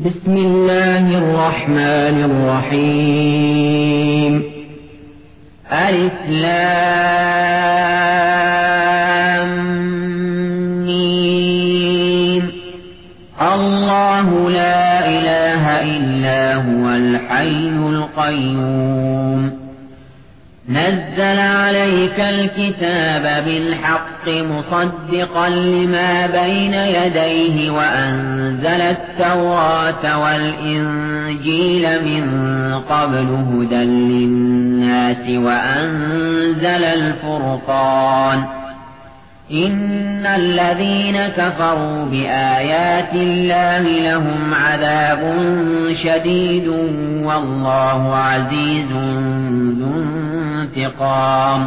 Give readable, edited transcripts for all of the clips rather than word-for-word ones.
بسم الله الرحمن الرحيم. ألف لام ميم. الله لا إله إلا هو الحي القيوم. نزل عليك الكتاب بالحق مصدقا لما بين يديه وأنزل التوراة والإنجيل من قبل هدى للناس وأنزل الفرقان. إن الذين كفروا بآيات الله لهم عذاب شديد والله عزيز ذو انتقام.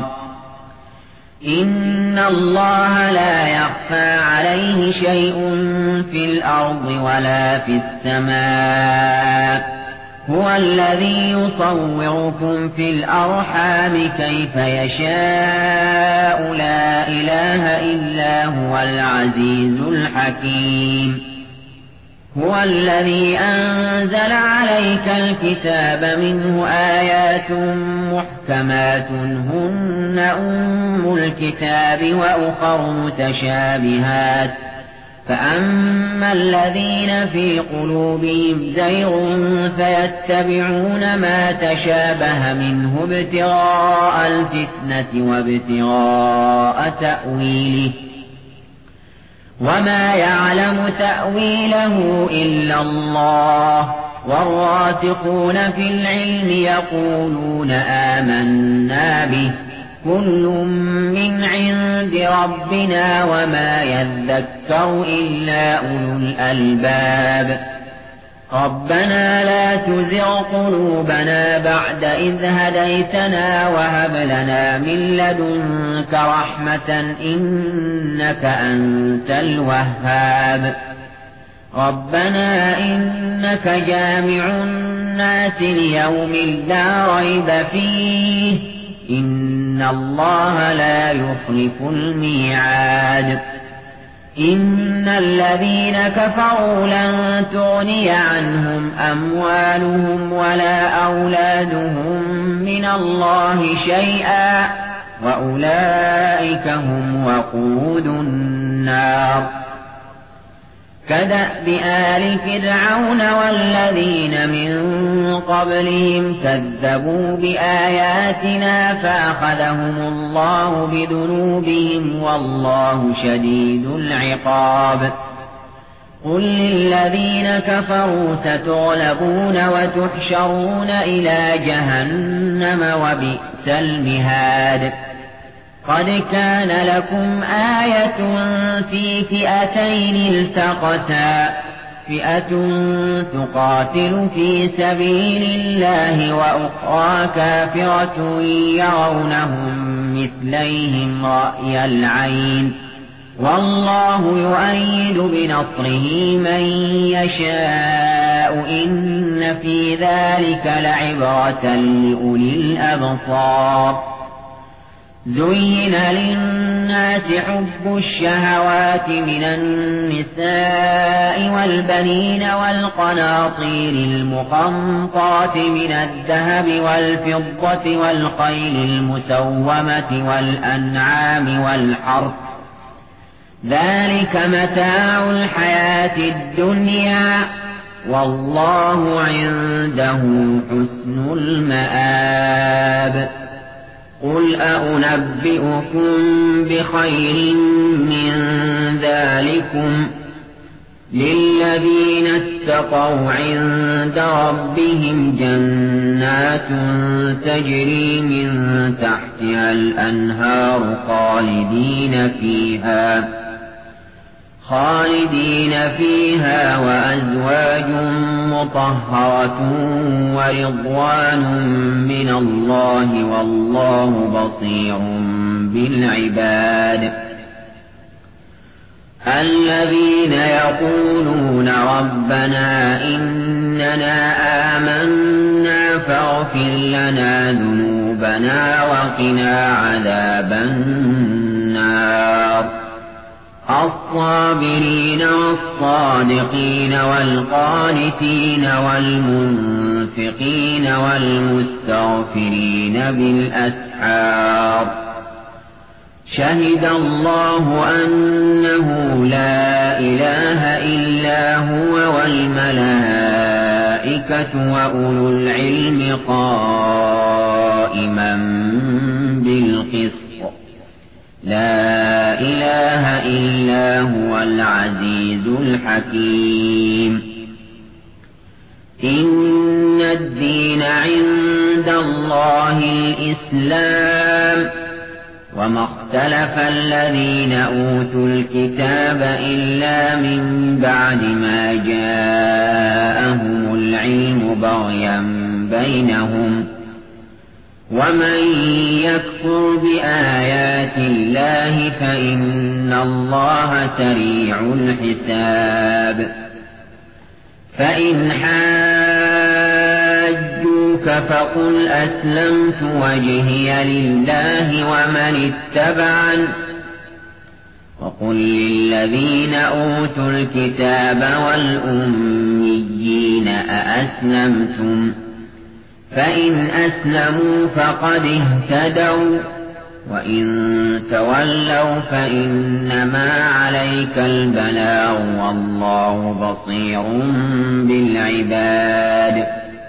إن الله لا يخفى عليه شيء في الأرض ولا في السماء. هو الذي يصوركم في الأرحام كيف يشاء. لا إله إلا هو العزيز الحكيم. هو الذي أنزل عليك الكتاب منه آيات محكمات هن أم الكتاب وأخر متشابهات. فأما الذين في قلوبهم زيغ فيتبعون ما تشابه منه ابتغاء الفتنة وابتغاء تأويله وما يعلم تأويله إلا الله. والراسخون في العلم يقولون آمنا به كل من عند ربنا وما يذكر إلا أولو الألباب. ربنا لا تزغ قلوبنا بعد إذ هديتنا وهب لنا من لدنك رحمة إنك أنت الوهاب. ربنا إنك جامع الناس ليوم لا ريب فيه إن الله لا يخلف الميعاد. إن الذين كفروا لن تغني عنهم أموالهم ولا أولادهم من الله شيئا وأولئك هم وقود النار. كدأب آل فرعون والذين من قبلهم كذبوا بآياتنا فأخذهم الله بذنوبهم والله شديد العقاب. قل للذين كفروا ستغلبون وتحشرون إلى جهنم وبئس المهاد. قد كان لكم آية في فئتين التقتا فئة تقاتل في سبيل الله وأخرى كافرة يرونهم مثليهم رأي العين والله يؤيد بنصره من يشاء. إن في ذلك لعبرة لأولي الأبصار. زين للناس حب الشهوات من النساء والبنين والقناطير المقنطرة من الذهب والفضة والخيل المسومة والأنعام والحرث ذلك متاع الحياة الدنيا والله عنده حسن المآب. قل أنبئكم بخير من ذلكم للذين اتقوا عند ربهم جنات تجري من تحتها الأنهار خالدين فيها وأزواج مطهرة ورضوان من الله والله بصير بالعباد. الذين يقولون ربنا إننا آمنا فاغفر لنا ذنوبنا وقنا عذاب النار. والصابرين والصادقين والقانتين والمنفقين والمستغفرين بالأسحار شهد الله أنه لا إله إلا هو والملائكة وأولو العلم قائما بالقسط لا إله إلا هو العزيز الحكيم إن الدين عند الله الإسلام وما اختلف الذين أوتوا الكتاب إلا من بعد ما جاءهم العلم بغيا بينهم ومن يكفر بآيات الله فإن الله سريع الحساب فإن حاجوك فقل أسلمت وجهي لله ومن اتبعن وقل للذين أوتوا الكتاب والأميين أأسلمتم فإن أسلموا فقد اهتدوا وإن تولوا فإنما عليك البلاغ والله بصير بالعباد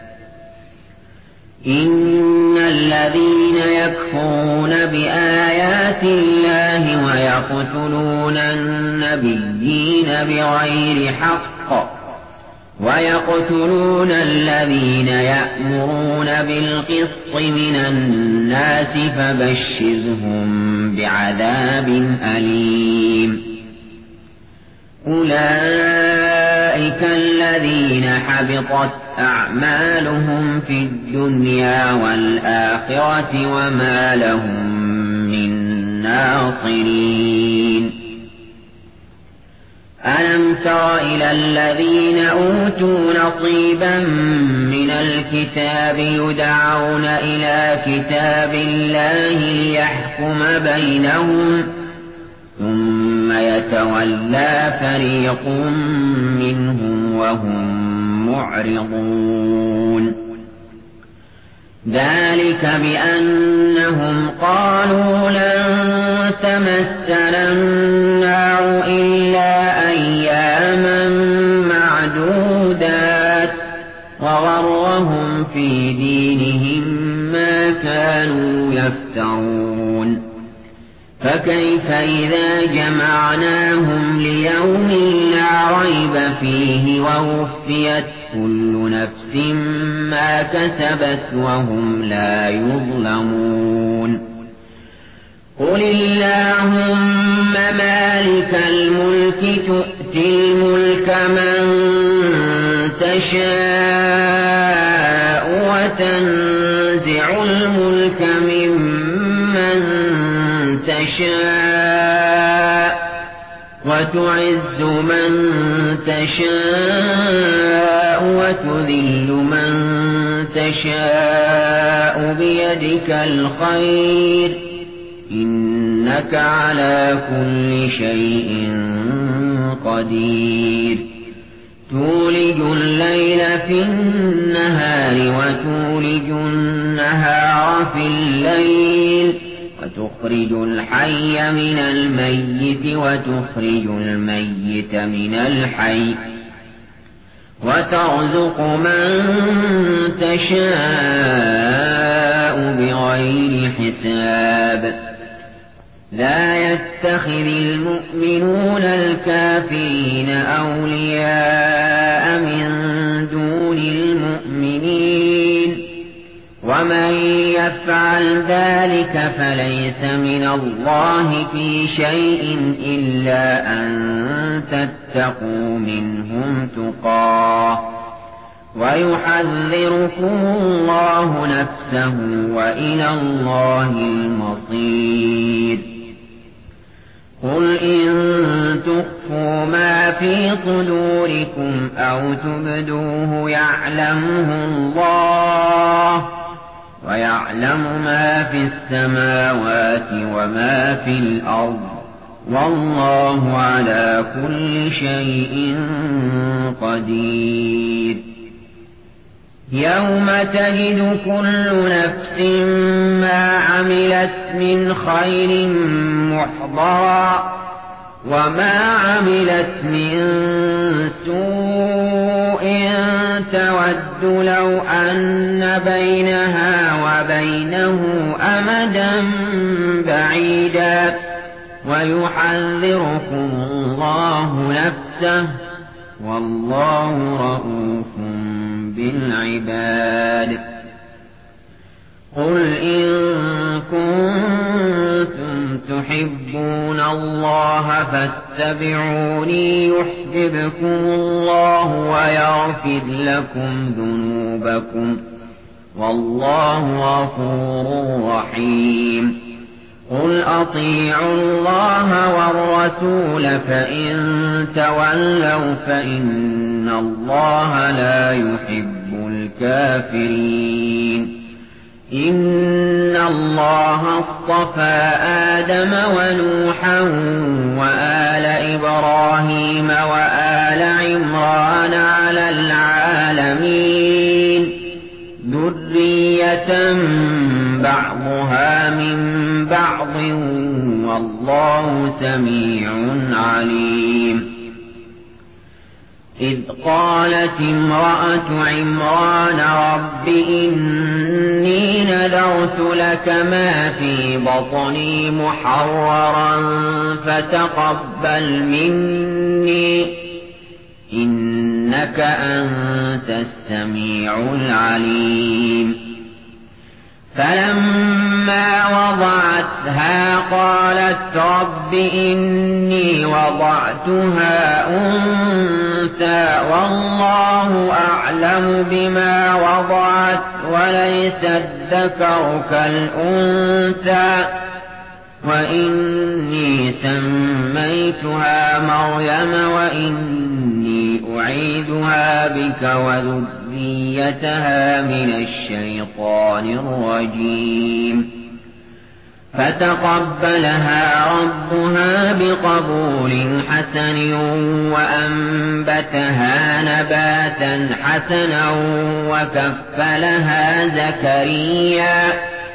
إن الذين يكفرون بآيات الله ويقتلون النبيين بغير حق ويقتلون الذين يأمرون بالقسط من الناس فبشرهم بعذاب أليم أولئك الذين حبطت أعمالهم في الدنيا والآخرة وما لهم من ناصرين ألم تر إلى الذين أوتوا نصيبا من الكتاب يدعون إلى كتاب الله ليحكم بينهم ثم يتولى فريق منهم وهم معرضون ذلك بأنهم قالوا لن تمسنا النار إلا أياما معدودات وغرهم في دينهم ما كانوا يفترون فكيف إذا جمعناهم ليوم لا ريب فيه ووفيت كل نفس ما كسبت وهم لا يظلمون قل اللهم مالك الملك تؤتي الملك من تشاء وتنزع الملك ممن تشاء وتعز من تشاء وتذل من تشاء بيدك الخير إنك على كل شيء قدير تولج الليل في النهار وتولج النهار في الليل وتخرج الحي من الميت وتخرج الميت من الحي وترزق من تشاء بغير حساب لا يتخذ المؤمنون الكافرين أولياء من دون المؤمنين ومن يفعل ذلك فليس من الله في شيء إلا أن تتقوا منهم تقاه ويحذركم الله نفسه وإلى الله المصير قل إن تخفوا ما في صدوركم أو تبدوه يعلمه الله ويعلم ما في السماوات وما في الأرض والله على كل شيء قدير. يوم تجد كل نفس ما عملت من خير محضرا وما عملت من سوء تود لو أن بينها وبينه أمدا بعيدا ويحذركم الله نفسه والله رءوف بالعباد. قل إن كنتم تحبون الله فاتبعوني يحببكم الله ويغفر لكم ذنوبكم والله غفور رحيم. قل أطيعوا الله والرسول فإن تولوا فإن الله لا يحب الكافرين. إن الله اصطفى آدم ونوحا وآل إبراهيم وآل عمران على العالمين ذرية بعضها من بعض والله سميع عليم. إذ قالت امرأة عمران رب إني نذرت لك ما في بطني محررا فتقبل مني إنك أنت السميع العليم. فلما وضعتها قالت رب إني وضعتها أنثى والله أعلم بما وضعت وليس الذكر كالأنثى وإني سميتها مريم وإني أعيذها بك وذريتها من الشيطان الرجيم. فتقبلها ربها بقبول حسن وأنبتها نباتا حسنا وكفلها زكريا.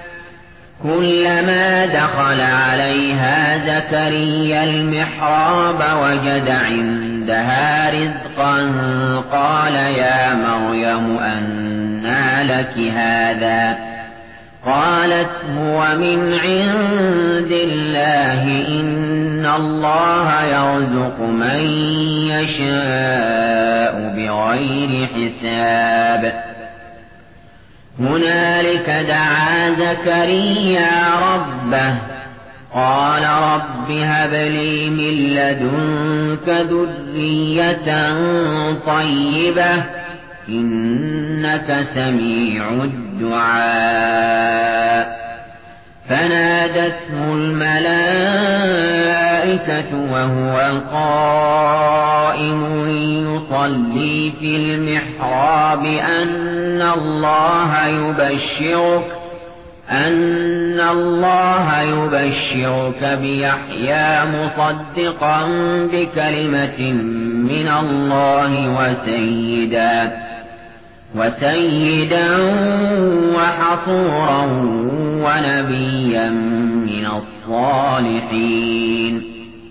كلما دخل عليها زكريا المحراب وجد عندها رزقا قال يا مريم أنى لك هذا؟ قالت هو من عند الله إن الله يرزق من يشاء بغير حساب. هنالك دعا زكريا ربه قال رب هب لي من لدنك ذرية طيبة إنك سميع الدعاء. فنادته الملائكة وهو قائم يصلي في المحراب أن الله يبشرك بيحيى مصدقا بكلمة من الله وسيدا وحصورا ونبيا من الصالحين.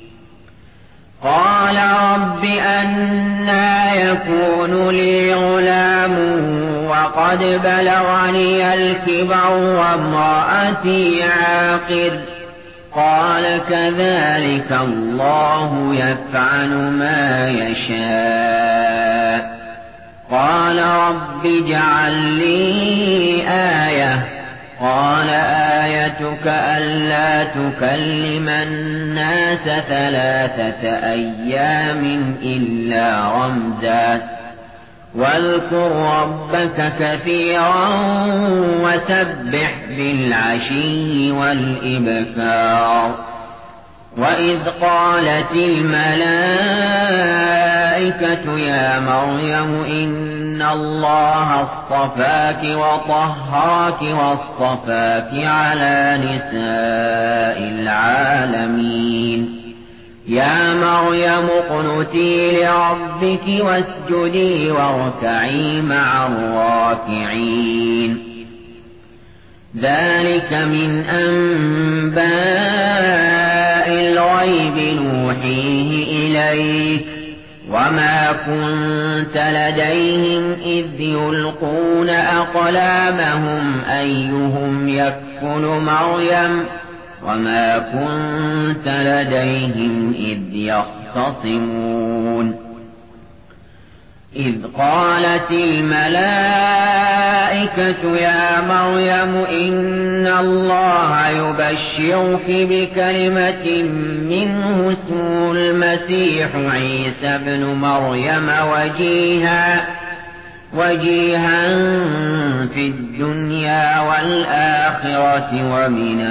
قال رب أنى يكون لي غلام وقد بلغني الكبر وامرأتي عاقر؟ قال كذلك الله يفعل ما يشاء. قال رب اجعل لي آية. قال آيتك ألا تكلم الناس 3 أيام إلا رمزا واذكر ربك كثيرا وسبح بالعشي والإبكار. وإذ قالت الملائكة يا مريم إن الله اصطفاك وطهرك واصطفاك على نساء العالمين يا مريم اقنتي لربك واسجدي واركعي مع الراكعين ذلك من أنباء الغيب نوحيه إليك وما كنت لديهم إذ يلقون أقلامهم أيهم يكفل مريم وما كنت لديهم إذ يختصمون إذ قالت الملائكة يا مريم إن الله يبشرك بكلمة منه اسمه المسيح عيسى ابن مريم وجيها في الدنيا والآخرة ومن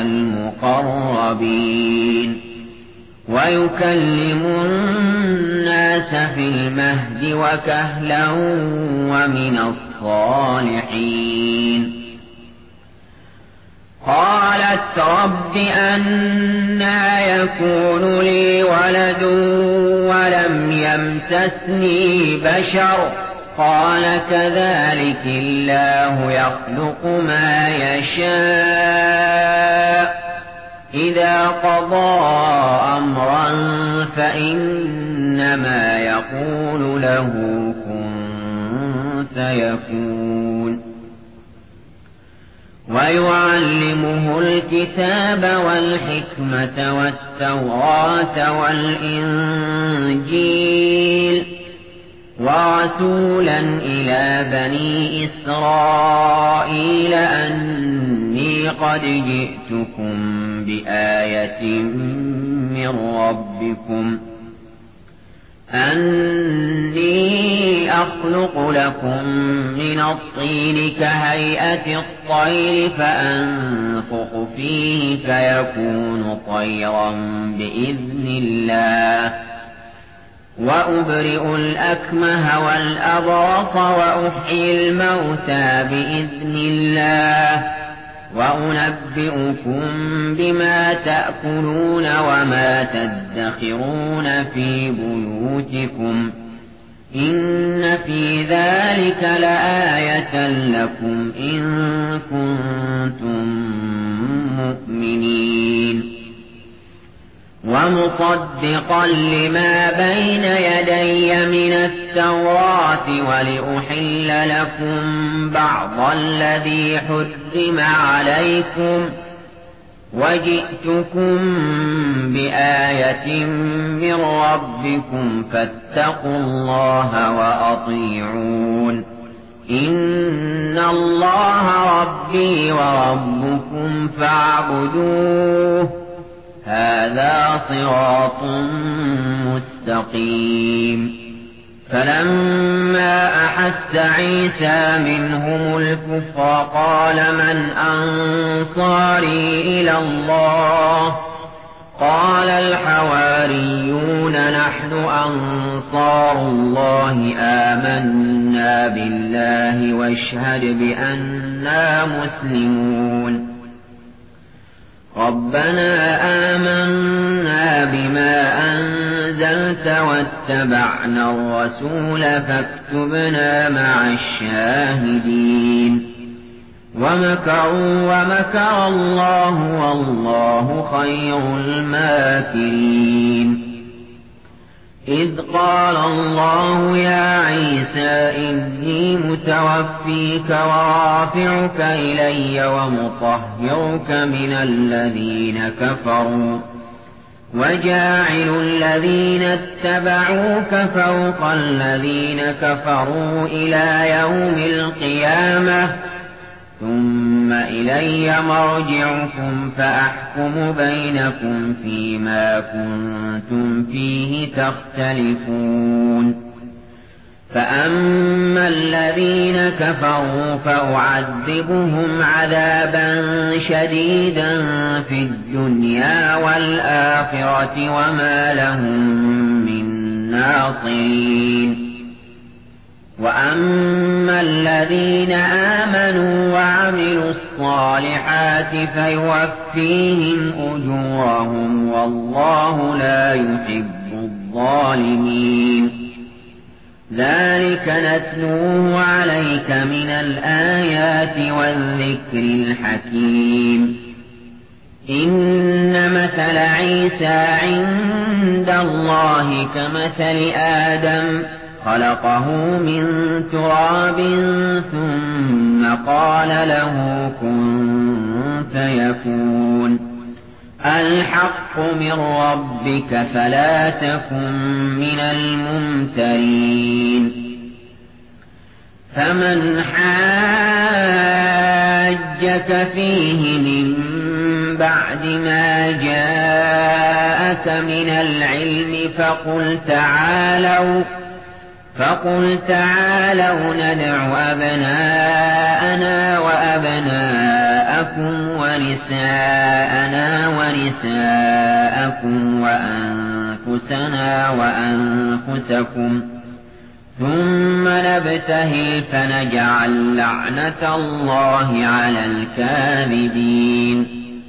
المقربين ويكلم الناس في المهد وكهلا ومن الصالحين قالت رب أنى يكون لي ولد ولم يمسسني بشر قال كذلك الله يخلق ما يشاء إذا قضى أمرا فإنما يقول له كن فيكون ويعلمه الكتاب والحكمة والتوراة والإنجيل ورسولا إلى بني إسرائيل أني قد جئتكم بآية من ربكم أني أخلق لكم من الطين كهيئة الطير فأنفخ فيه فيكون طيرا بإذن الله وأبرئ الأكمه والأبرص وأحيي الموتى بإذن الله وأنبئكم بما تأكلون وما تدخرون في بيوتكم إن في ذلك لآية لكم إن كنتم مؤمنين ومصدقا لما بين يدي من التوراة ولأحل لكم بعض الذي حرم عليكم وجئتكم بآية من ربكم فاتقوا الله وأطيعون إن الله ربي وربكم فاعبدوه هذا صراط مستقيم فلما أحس عيسى منهم الكفر قال من أنصاري إلى الله قال الحواريون نحن أنصار الله آمنا بالله واشهد بأننا مسلمون ربنا آمنا بما أنزلت واتبعنا الرسول فاكتبنا مع الشاهدين ومكروا ومكر الله والله خير الماكرين إذ قال الله يا عيسى إني متوفيك ورافعك إلي ومطهرك من الذين كفروا وجاعل الذين اتبعوك فوق الذين كفروا إلى يوم القيامة ثم إلي مرجعكم فأحكم بينكم فيما كنتم فيه تختلفون فأما الذين كفروا فأعذبهم عذابا شديدا في الدنيا والآخرة وما لهم من ناصرين وأما الذين آمنوا وعملوا الصالحات فيوفيهم أجورهم والله لا يحب الظالمين. ذلك نتلوه عليك من الآيات والذكر الحكيم. إن مثل عيسى عند الله كمثل آدم خلقه من تراب ثم قال له كن فيكون. الحق من ربك فلا تكن من الممترين. فمن حاجك فيه من بعد ما جاءك من العلم فقل تعالوا ندع أبناءنا وأبناءكم ونساءنا ونساءكم وأنفسنا وأنفسكم ثم نبتهل فنجعل لعنة الله على الكاذبين.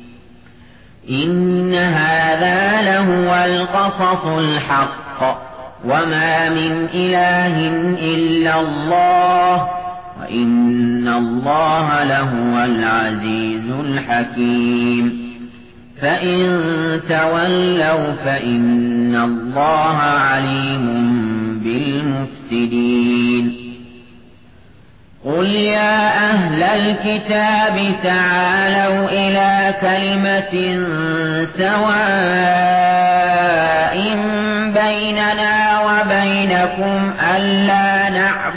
إن هذا لهو القصص الحق وما من إله إلا الله وإن الله لهو العزيز الحكيم. فإن تولوا فإن الله عليم بالمفسدين. قل يا أهل الكتاب تعالوا إلى كلمة سواء بيننا وبينكم ألا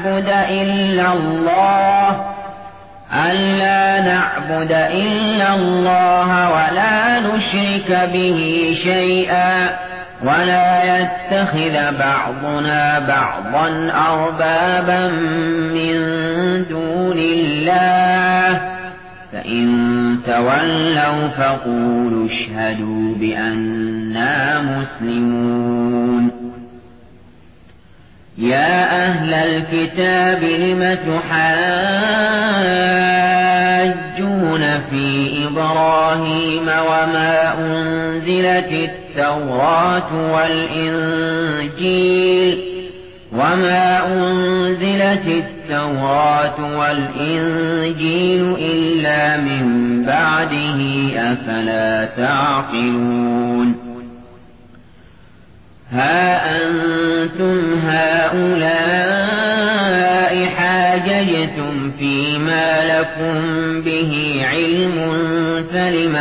نعبد إلا الله ولا نشرك به شيئا ولا يتخذ بعضنا بعضا أربابا من دون الله. فإن تولوا فقولوا اشهدوا بأننا مسلمون. يا أهل الكتاب لم تحاجون في إبراهيم وما أنزلت التوراة والإنجيل إلا من بعده أفلا تعقلون. ها أنتم هؤلاء حاججتم فيما لكم به علم فلم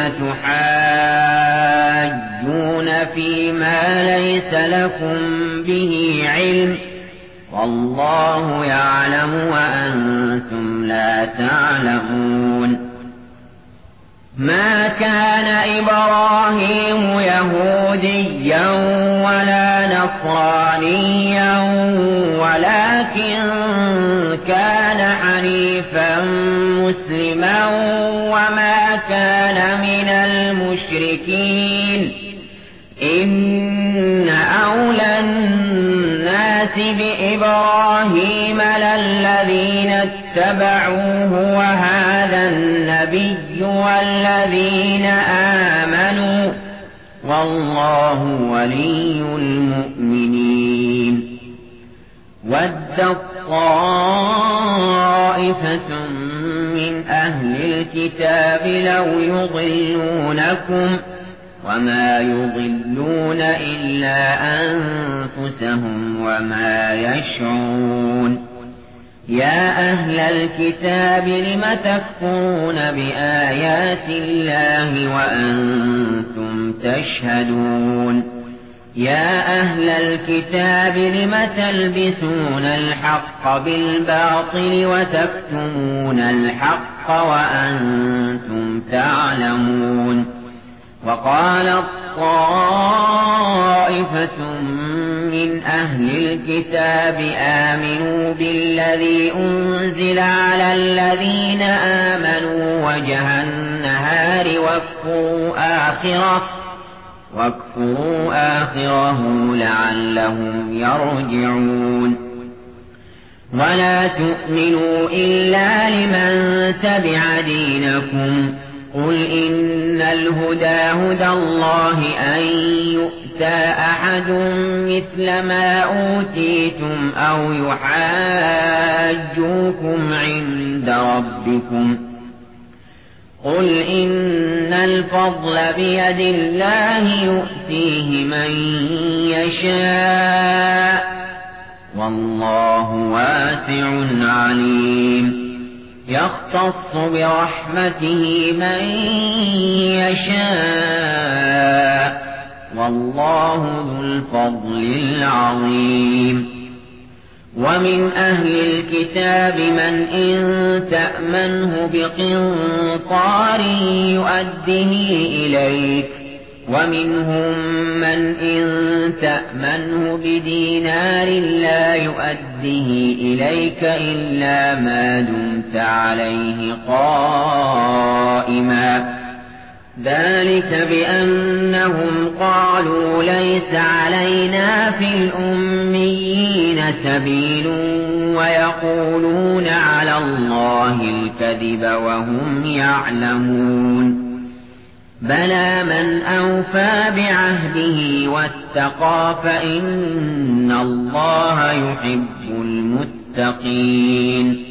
تحاجون فيما ليس لكم به علم والله يعلم وأنتم لا تعلمون. ما كان إبراهيم يهوديا ولا نصرانيا ولكن كان حنيفا مسلما وما كان من المشركين. إن أولى الناس بإبراهيم للذين اتبعوه وهذا النبي والذين آمنوا والله ولي المؤمنين. ودت طائفة من أهل الكتاب لو يضلونكم وما يضلون إلا أنفسهم وما يشعرون. يا أهل الكتاب لم تكفرون بآيات الله وأنتم تشهدون. يا أهل الكتاب لم تلبسون الحق بالباطل وتكتمون الحق وأنتم تعلمون. وقالت طائفة من أهل الكتاب آمنوا بالذي أنزل على الذين آمنوا وجه النهار واكفروا آخره لعلهم يرجعون. ولا تؤمنوا إلا لمن تبع دينكم قل إن الهدى هدى الله أن يؤتى أحد مثل ما أوتيتم أو يحاجوكم عند ربكم قل إن الفضل بيد الله يؤتيه من يشاء والله واسع عليم يختص برحمته من يشاء والله ذو الفضل العظيم ومن أهل الكتاب من إن تأمنه بقنطار يؤده إليك ومنهم من إن تأمنه بدينار لا يؤده إليك إلا ما دمت عليه قائما ذلك بأنهم قالوا ليس علينا في الأميين سبيل ويقولون على الله الكذب وهم يعلمون بلى من أوفى بعهده واتقى فإن الله يحب المتقين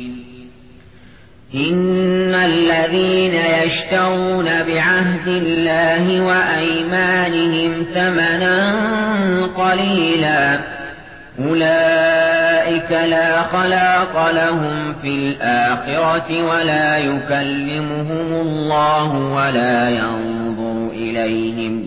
إن الذين يشترون بعهد الله وأيمانهم ثمنا قليلا أولئك لا خلاق لهم في الآخرة ولا يكلمهم الله ولا ينظر إليهم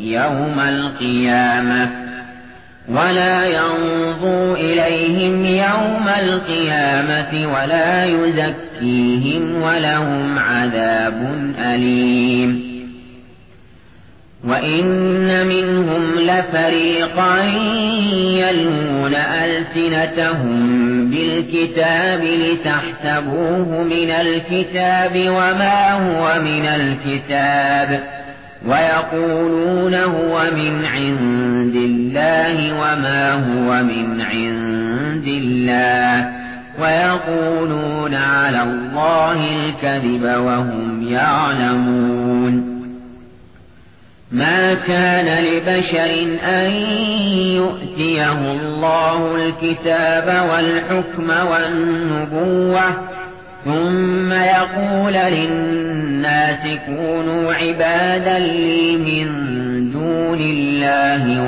يوم القيامة ولا يزكيهم ولهم عذاب أليم وإن منهم لفريقا يلوون ألسنتهم بالكتاب لتحسبوه من الكتاب وما هو من الكتاب ويقولون هو من عند الله وما هو من عند الله ويقولون على الله الكذب وهم يعلمون ما كان لبشر أن يؤتيه الله الكتاب والحكم والنبوة ثم يقول للناس كونوا عبادا لي من دون الله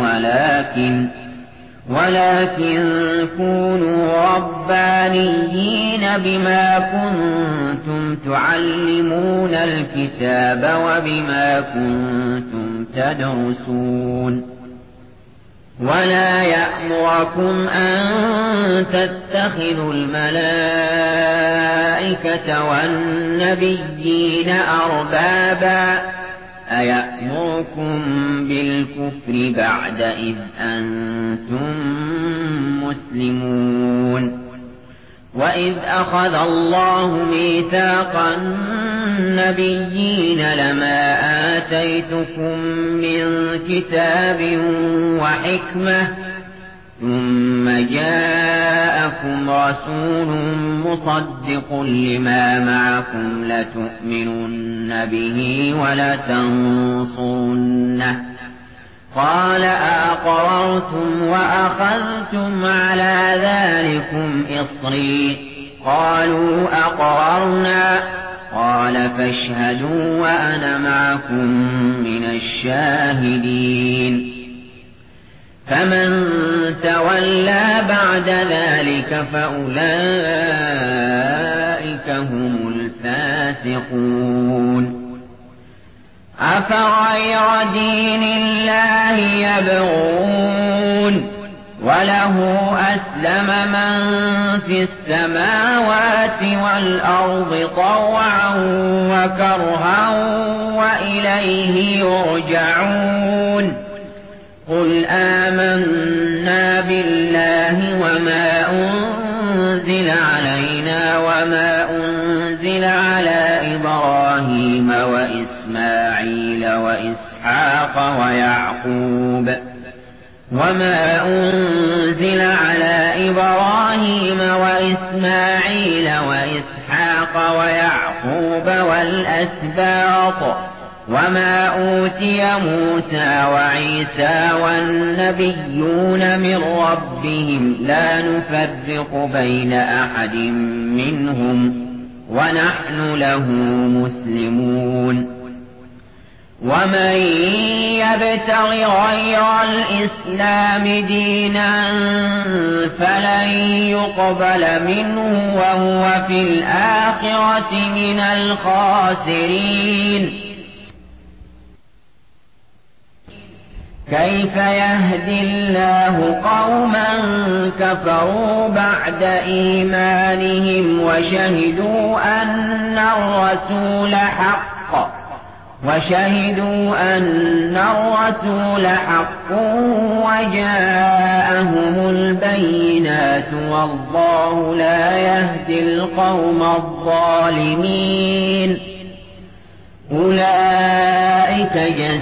ولكن كونوا ربانيين بما كنتم تعلمون الكتاب وبما كنتم تدرسون ولا يأمركم أن تتخذوا الملائكة والنبيين أربابا أيأمركم بالكفر بعد إذ أنتم مسلمون وإذ أخذ الله ميثاق النبيين لما آتيتكم من كتاب وحكمة ثم جاءكم رسول مصدق لما معكم لتؤمنن به ولتنصرنه قال أأقررتم وأخذتم على ذلكم إصري قالوا أقررنا قال فاشهدوا وأنا معكم من الشاهدين فمن تولى بعد ذلك فأولئك هم الفاسقون أفغير دين الله يبغون وله أسلم من في السماوات والأرض طوعا وكرها وإليه يرجعون قل آمنا بالله وما أنزل علينا وما أنزل على إبراهيم وإسماعيل وإسحاق وما أنزل على إبراهيم وإسماعيل وإسحاق ويعقوب والأسباط وما أوتي موسى وعيسى والنبيون من ربهم لا نفرق بين أحد منهم ونحن له مسلمون ومن يبتغ غير الإسلام دينا فلن يقبل منه وهو في الآخرة من الخاسرين كيف يهدي الله قوما كفروا بعد إيمانهم وشهدوا أن الرسول حق وجاءهم البينات والله لا يهدي القوم الظالمين أولئك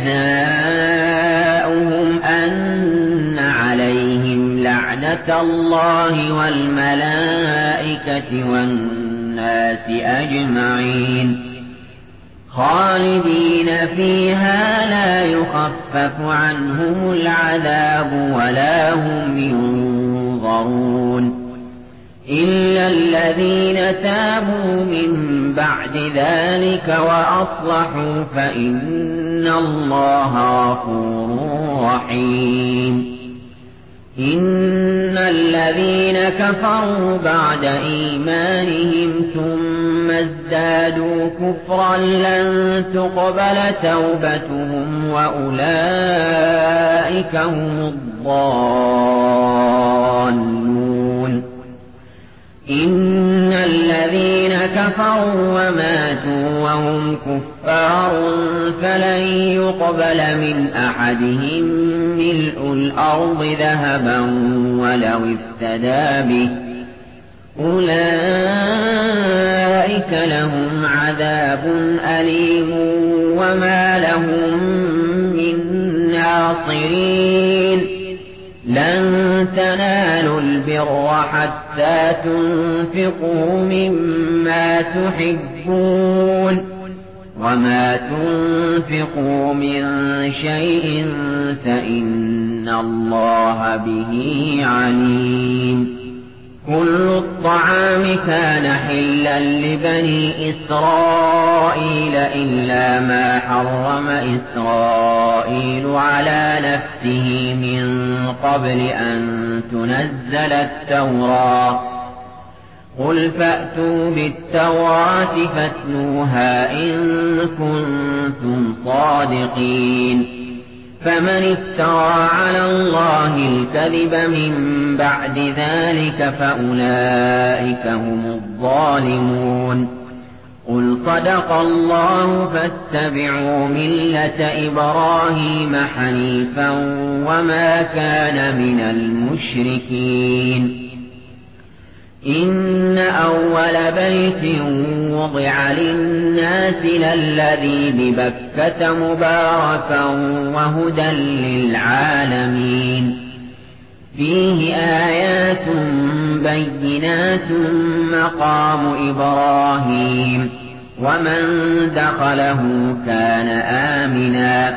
جزاؤهم أن عليهم لعنة الله والملائكة والناس أجمعين خالدين فيها لا يخفف عنهم العذاب ولا هم ينظرون إلا الذين تابوا من بعد ذلك وأصلحوا فإن الله غفور رحيم إن الذين كفروا بعد إيمانهم ثم ازدادوا كفرا لن تقبل توبتهم وأولئك هم الضالون إن الذين كفروا وماتوا وهم كفار فلن يقبل من أحدهم ملء الأرض ذهبا ولو افتدى به أولئك لهم عذاب أليم وما لهم من ناصرين لن تنالوا البر حتى تنفقوا مما تحبون وما تنفقوا من شيء فإن الله به عليم كل الطعام كان حلا لبني إسرائيل إلا ما حرم إسرائيل على نفسه من قبل أن تنزل التوراة قل فأتوا بالتوراة فاتلوها إن كنتم صادقين فمن افترى على الله الكذب من بعد ذلك فأولئك هم الظالمون قل صدق الله فاتبعوا ملة إبراهيم حنيفا وما كان من المشركين إن أول بيت وضع للناس للذي ببكة مباركا وهدى للعالمين فيه آيات بينات مقام إبراهيم ومن دخله كان آمنا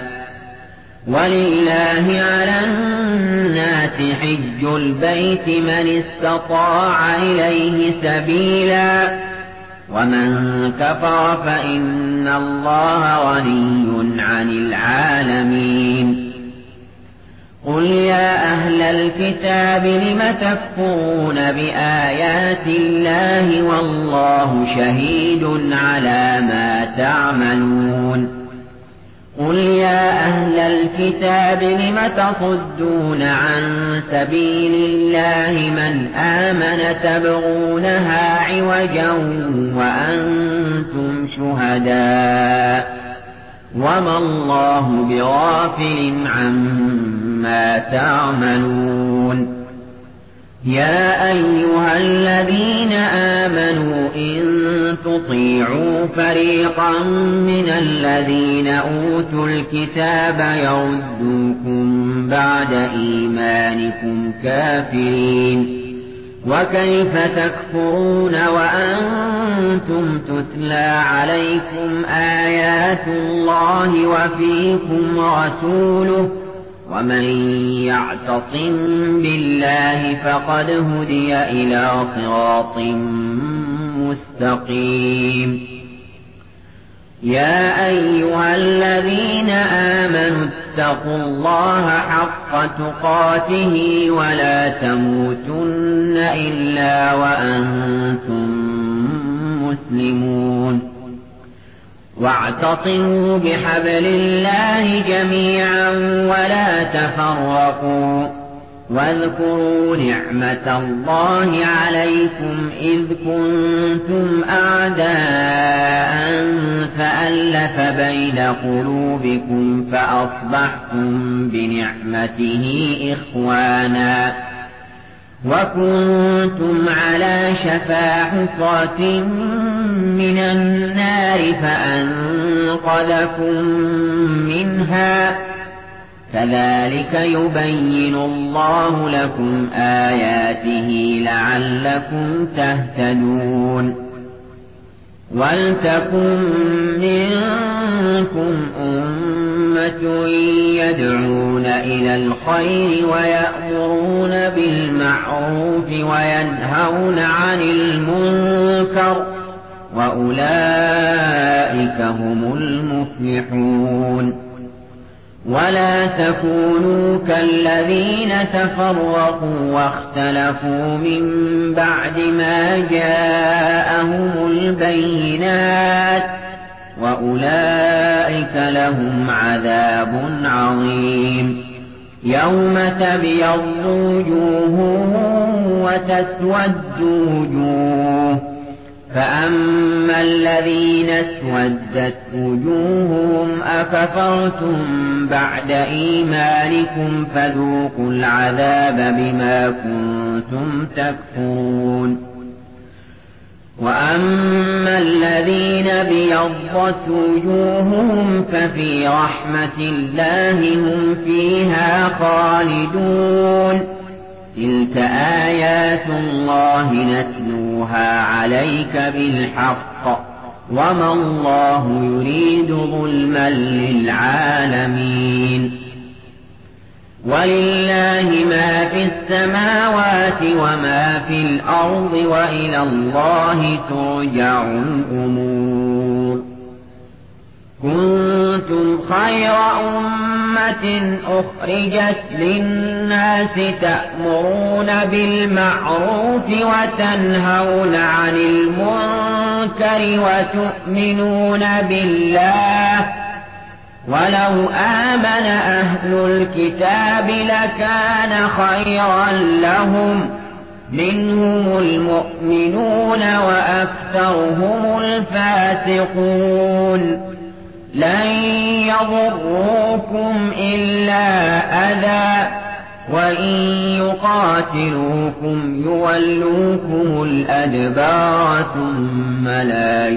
ولله على الناس حج البيت من استطاع إليه سبيلا ومن كفر فإن الله غني عن العالمين قل يا أهل الكتاب لم تكفرون بآيات الله والله شهيد على ما تعملون قل يا أهل الكتاب لم تصدون عن سبيل الله من آمن تبغونها عوجا وأنتم شهداء وما الله بغافل عما تعملون يا أيها الذين آمنوا إن تطيعوا فريقا من الذين أوتوا الكتاب يردوكم بعد إيمانكم كافرين وكيف تكفرون وأنتم تتلى عليكم آيات الله وفيكم رسوله ومن يعتصم بالله فقد هدي إلى صراط مستقيم يا أيها الذين آمنوا اتقوا الله حق تقاته ولا تموتن إلا وأنتم مسلمون واعتصموا بحبل الله جميعا ولا تفرقوا واذكروا نعمة الله عليكم إذ كنتم أعداء فألف بين قلوبكم فأصبحتم بنعمته إخوانا وكنتم على شفا حفرة من النار فأنقذكم منها كذلك يبين الله لكم آياته لعلكم تهتدون ولتكن منكم أمة يدعون إلى الخير ويأمرون بالمعروف وينهون عن المنكر وأولئك هم المفلحون ولا تكونوا كالذين تفرقوا واختلفوا من بعد ما جاءهم البينات وأولئك لهم عذاب عظيم يوم تبيض وجوه وتسود وجوه فأما الذين اسودت وجوههم أكفرتم بعد إيمانكم فذوقوا العذاب بما كنتم تكفرون وأما الذين بيضت وجوههم ففي رحمة الله هم فيها خالدون تلك آيات الله نتلوها عليك بالحق وما الله يريد ظلما للعالمين ولله ما في السماوات وما في الأرض وإلى الله ترجع الأمور كنتم خير أمة أخرجت للناس تأمرون بالمعروف وتنهون عن المنكر وتؤمنون بالله ولو آمن أهل الكتاب لكان خيرا لهم منهم المؤمنون وأكثرهم الفاسقون لن يضروكم إلا أذى وإن يقاتلوكم يولوكم الأدبار ثم لا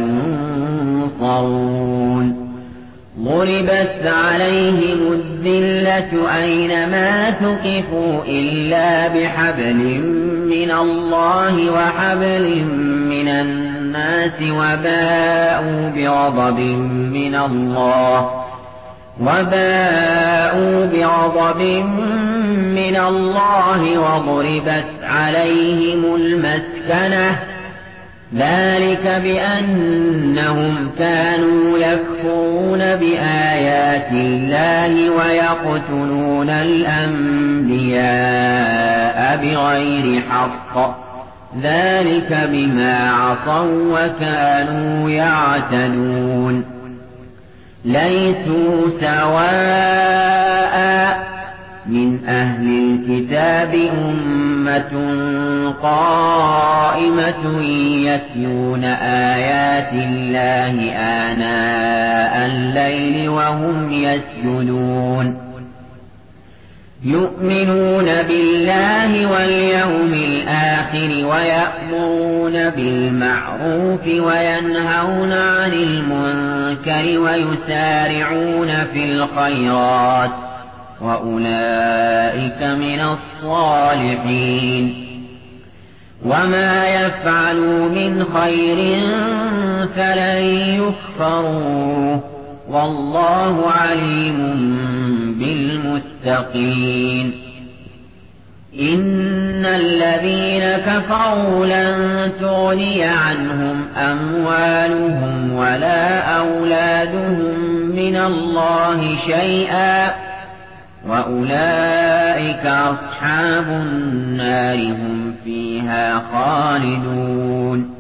ينصرون ضربت عليهم الذلة أينما ثقفوا إلا بحبل من الله وحبل من الناس وباءوا بغضب من الله وضربت عليهم المسكنة ذلك بأنهم كانوا يكفرون بآيات الله ويقتلون الأنبياء بغير حق ذلك بما عصوا وكانوا يعتدون ليسوا سواء من أهل الكتاب أمة قائمة يتلون آيات الله آناء الليل وهم يسجدون يؤمنون بالله واليوم الآخر ويأمرون بالمعروف وينهون عن المنكر ويسارعون في الخيرات وأولئك من الصالحين وما يفعلوا من خير فلن يكفروه والله عليم بالمتقين إن الذين كفروا لن تغني عنهم أموالهم ولا أولادهم من الله شيئا وأولئك أصحاب النار هم فيها خالدون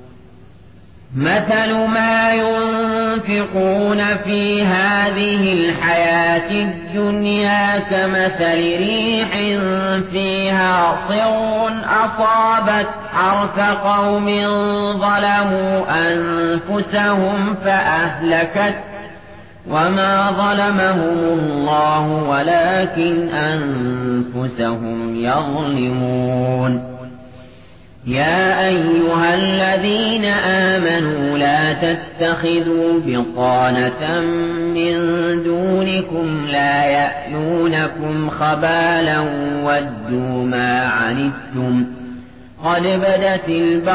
مثل ما ينفقون في هذه الحياة الدنيا كمثل ريح فيها صر أصابت حرث قوم ظلموا أنفسهم فأهلكت وما ظلمهم الله ولكن أنفسهم يظلمون يا أيها الذين آمنوا لا تتخذوا بطانة من دونكم لا يألونكم خبالا ودوا ما عنتم قد بدت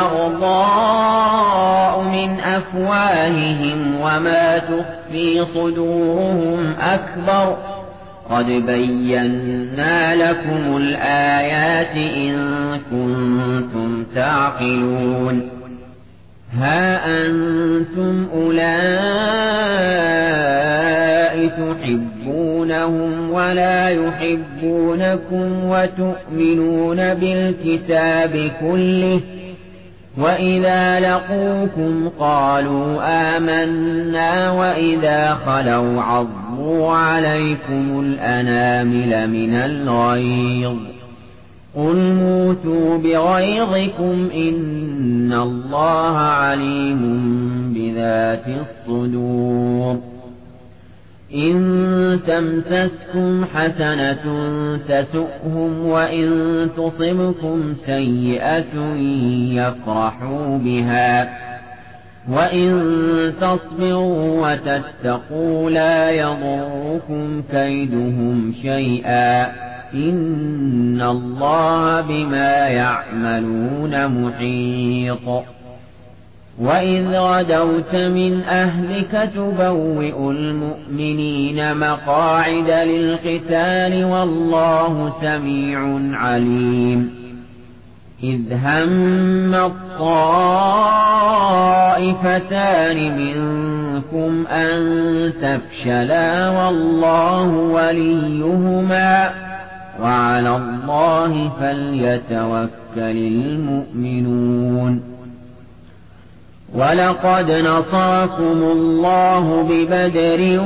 البغضاء من أفواههم وما تخفي صدورهم أكبر قد بينا لكم الآيات إن كنتم تعقلون ها أنتم أولئك تحبونهم ولا يحبونكم وتؤمنون بالكتاب كله وإذا لقوكم قالوا آمنا وإذا خلوا عضوا عليكم الأنامل من الغيظ قل موتوا بغيظكم إن الله عليم بذات الصدور إن تمسسكم حسنة تسؤهم وإن تصبكم سيئة يفرحوا بها وإن تصبروا وتتقوا لا يضركم كيدهم شيئا إن الله بما يعملون محيط وإذ غدوت من أهلك تبوئ المؤمنين مقاعد للقتال والله سميع عليم إذ هم الطائفتان منكم أن تفشلا والله وليهما وعلى الله فليتوكل المؤمنون ولقد نصركم الله ببدر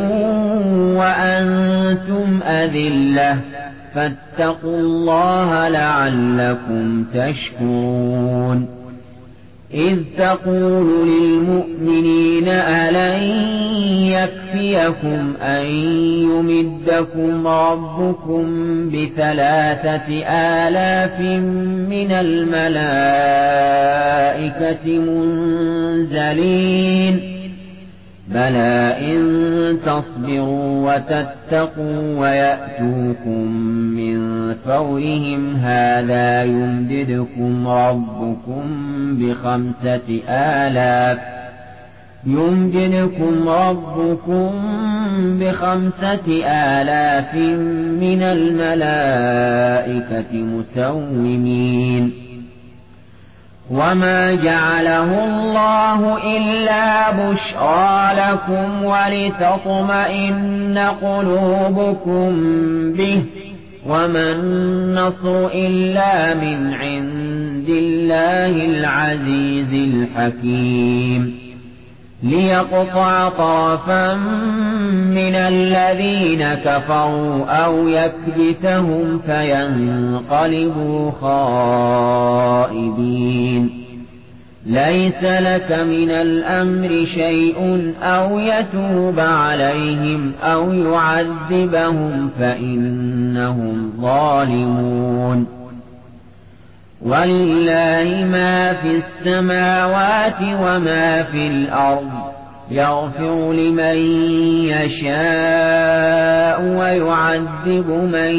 وأنتم أذلة فاتقوا الله لعلكم تشكرون إذ تقول للمؤمنين ألن يكفيكم أن يمدكم ربكم ب3,000 من الملائكة منزلين بلى إن تصبروا وتتقوا ويأتوكم من فورهم هذا يمددكم ربكم ب5,000 من الملائكة مسومين وما جعله الله إلا بشرى لكم ولتطمئن قلوبكم به وما النصر إلا من عند الله العزيز الحكيم ليقطع طرفا من الذين كفروا أو يكبتهم فينقلبوا خائبين ليس لك من الأمر شيء أو يتوب عليهم أو يعذبهم فإنهم ظالمون ولله ما في السماوات وما في الأرض يغفر لمن يشاء ويعذب من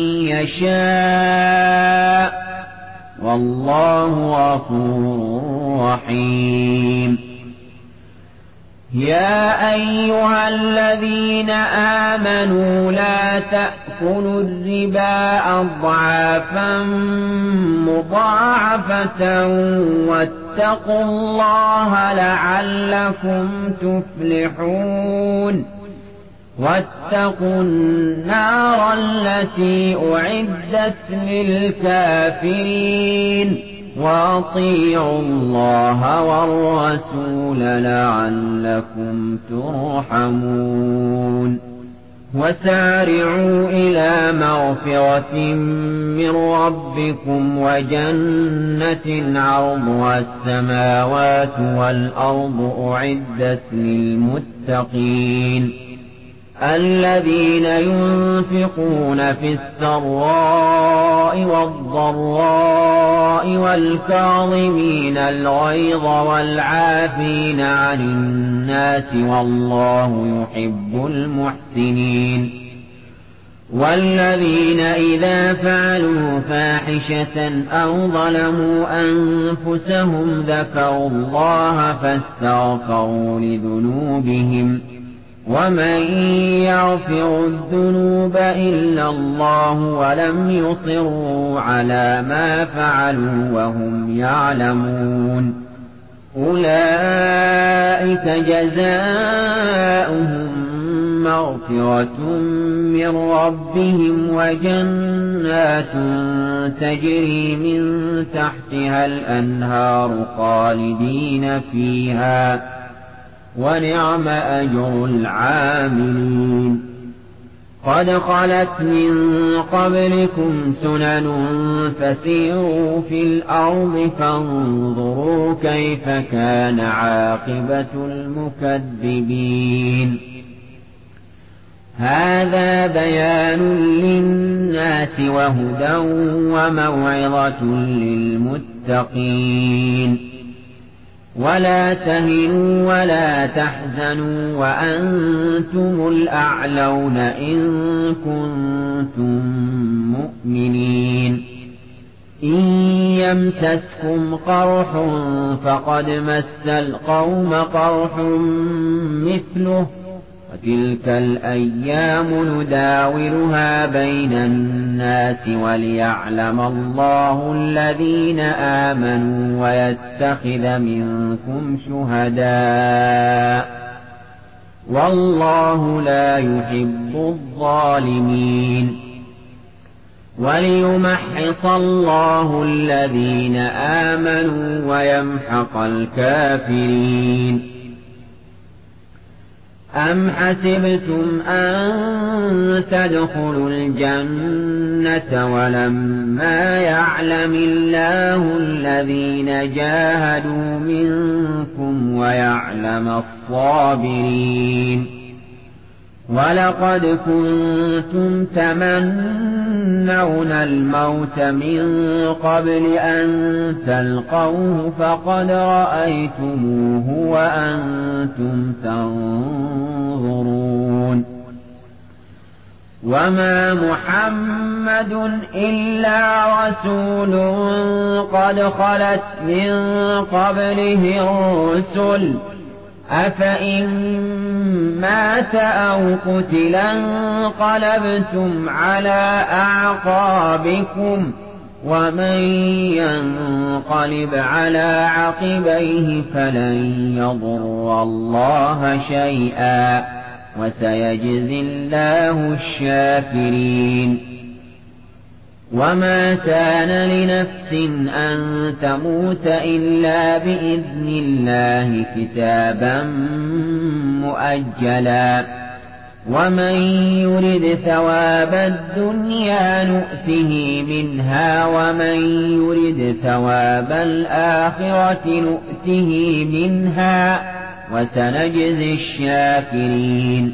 يشاء والله غفور رحيم يا أيها الذين آمنوا لا تأكلوا الربا أضعافا مضاعفة واتقوا الله لعلكم تفلحون واتقوا النار التي أعدت للكافرين وأطيعوا الله والرسول لعلكم ترحمون وسارعوا إلى مغفرة من ربكم وجنة عرضها السماوات والأرض أعدت للمتقين الذين ينفقون في السراء والضراء والكاظمين الغيظ والعافين عن الناس والله يحب المحسنين والذين إذا فعلوا فاحشة أو ظلموا أنفسهم ذكروا الله فاستغفروا لذنوبهم ومن يغفر الذنوب إلا الله ولم يصروا على ما فعلوا وهم يعلمون أولئك جزاؤهم مغفرة من ربهم وجنات تجري من تحتها الأنهار خالدين فيها ونعم أجر العاملين قد خلت من قبلكم سنن فسيروا في الأرض فانظروا كيف كان عاقبة المكذبين هذا بيان للناس وهدى وموعظة للمتقين ولا تهنوا ولا تحزنوا وأنتم الأعلون إن كنتم مؤمنين إن يمسسكم قرح فقد مس القوم قرح مثله وتلك الأيام نداولها بين الناس وليعلم الله الذين آمنوا ويتخذ منكم شهداء والله لا يحب الظالمين وليمحص الله الذين آمنوا ويمحق الكافرين أم حسبتم أن تدخلوا الجنة ولما يعلم الله الذين جاهدوا منكم ويعلم الصابرين ولقد كنتم تمنون الموت من قبل أن تلقوه فقد رأيتموه وأنتم تنظرون وما محمد إلا رسول قد خلت من قبله الرسل أفإن مات أو قتلا انقلبتم على أعقابكم ومن ينقلب على عقبيه فلن يضر الله شيئا وسيجزي الله الشاكرين وما كان لنفس أن تموت إلا بإذن الله كتابا مؤجلا ومن يرد ثواب الدنيا نؤته منها ومن يرد ثواب الآخرة نؤته منها وسنجزي الشاكرين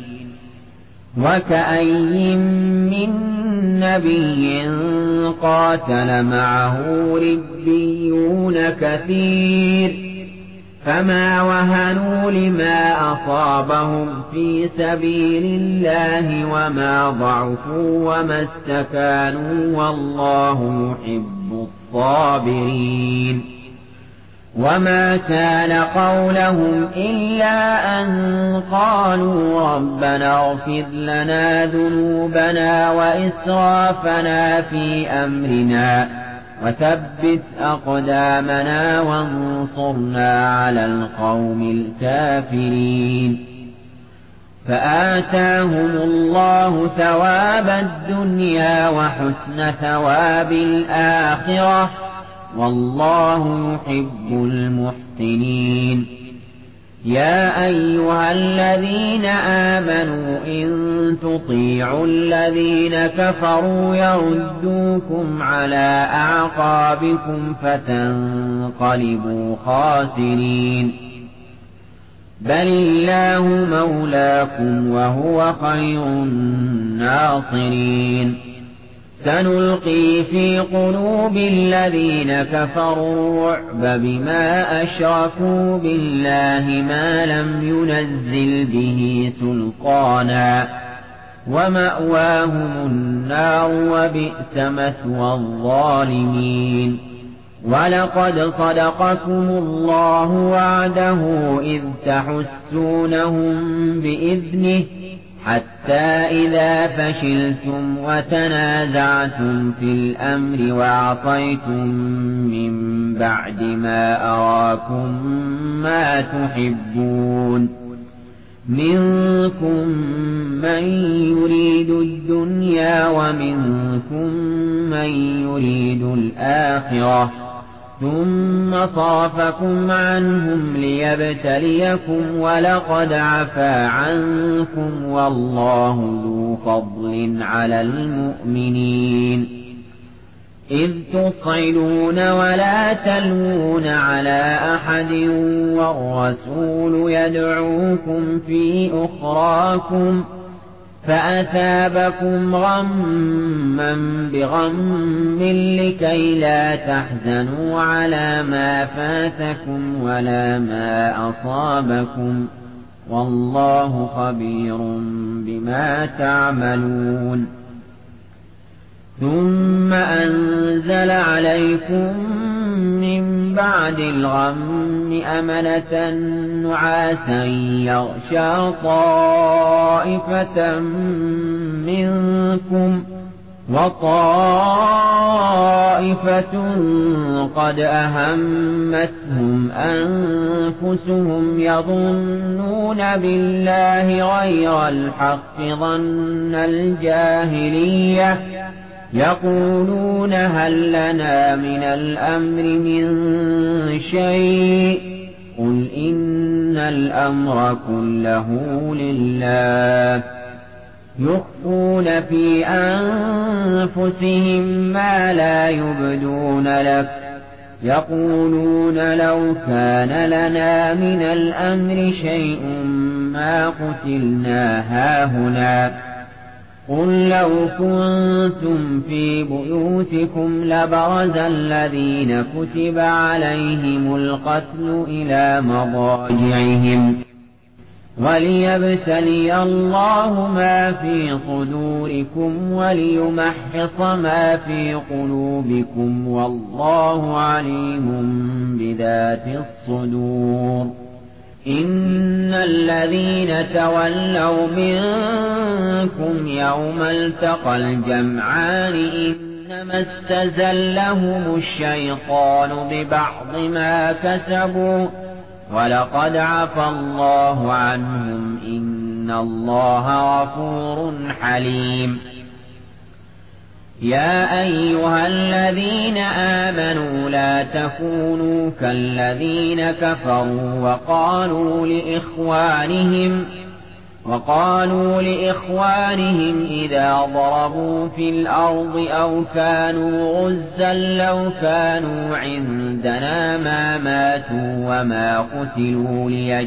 وكأي من نبي قاتل معه ربيون كثير فما وهنوا لما أصابهم في سبيل الله وما ضعفوا وما استكانوا والله يحب الصابرين وما كان قولهم إلا أن قالوا ربنا اغفر لنا ذنوبنا وإسرافنا في أمرنا وثبت أقدامنا وانصرنا على القوم الكافرين فآتاهم الله ثواب الدنيا وحسن ثواب الآخرة والله يحب المحسنين يا أيها الذين آمنوا إن تطيعوا الذين كفروا يردوكم على أعقابكم فتنقلبوا خاسرين بل الله مولاكم وهو خير الناصرين سنلقي في قلوب الذين كفروا الرعب بما أشركوا بالله ما لم ينزل به سلطانا ومأواهم النار وبئس مثوى الظالمين ولقد صدقكم الله وعده إذ تحسونهم بإذنه حتى إذا فشلتم وتنازعتم في الأمر وعصيتم من بعد ما أراكم ما تحبون منكم من يريد الدنيا ومنكم من يريد الآخرة ثم صرفكم عنهم ليبتليكم ولقد عفا عنكم والله ذو فضل على المؤمنين إذ تصعدون ولا تلوون على أحد والرسول يدعوكم في أخراكم فأثابكم غما بغم لكي لا تحزنوا على ما فاتكم ولا ما أصابكم والله خبير بما تعملون ثم أنزل عليكم من بعد الغم أمنة نعاسا يغشى طائفة منكم وطائفة قد أهمتهم أنفسهم يظنون بالله غير الحق ظن الجاهلية يقولون هل لنا من الأمر من شيء قل إن الأمر كله لله يخفون في أنفسهم ما لا يبدون لك يقولون لو كان لنا من الأمر شيء ما قتلنا هاهنا قل لو كنتم في بيوتكم لبرز الذين كتب عليهم القتل إلى مضاجعهم وليبتلي الله ما في صدوركم وليمحص ما في قلوبكم والله عليم بذات الصدور إن الذين تولوا منكم يوم التقى الجمعان إنما استزلهم الشيطان ببعض ما كسبوا ولقد عفى الله عنهم إن الله غفور حليم يا أيها الذين آمنوا لا تكونوا كالذين كفروا وقالوا لإخوانهم إذا ضربوا في الأرض أو كانوا غزا لو كانوا عندنا ما ماتوا وما قتلوا